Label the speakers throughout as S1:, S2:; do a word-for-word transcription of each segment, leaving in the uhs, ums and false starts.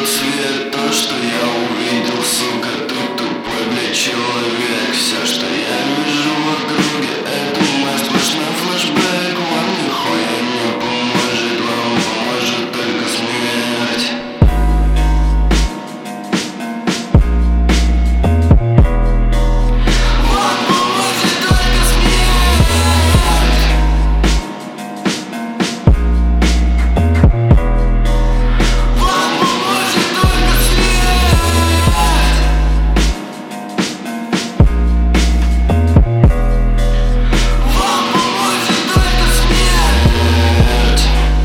S1: свет, то, что я увидел, сука, ты тупой, блядь, человек. Все, что я вижу в округе, это мой сплошной флешбэк. Вам нихуя не поможет, вам поможет только смерть. Вам поможет только смерть. Вам поможет только смерть. Вам поможет только смерть.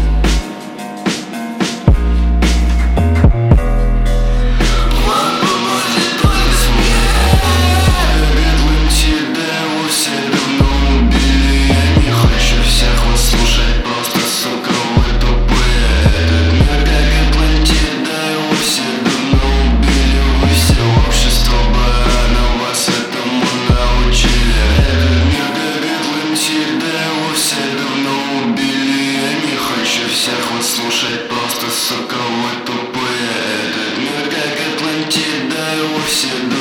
S1: Вам поможет только смерть. Атлантида его все давно убили. Я не хочу всех вас слушать, просто, сука, вы тупые. Этот мир как Атлантида, его все давно убили. Вы все общество барана, вас этому научили. Этот мир как Атлантида, его все давно убили. Я не хочу всех вас слушать, просто, сука, вы тупые. Этот мир как Атлантида, его все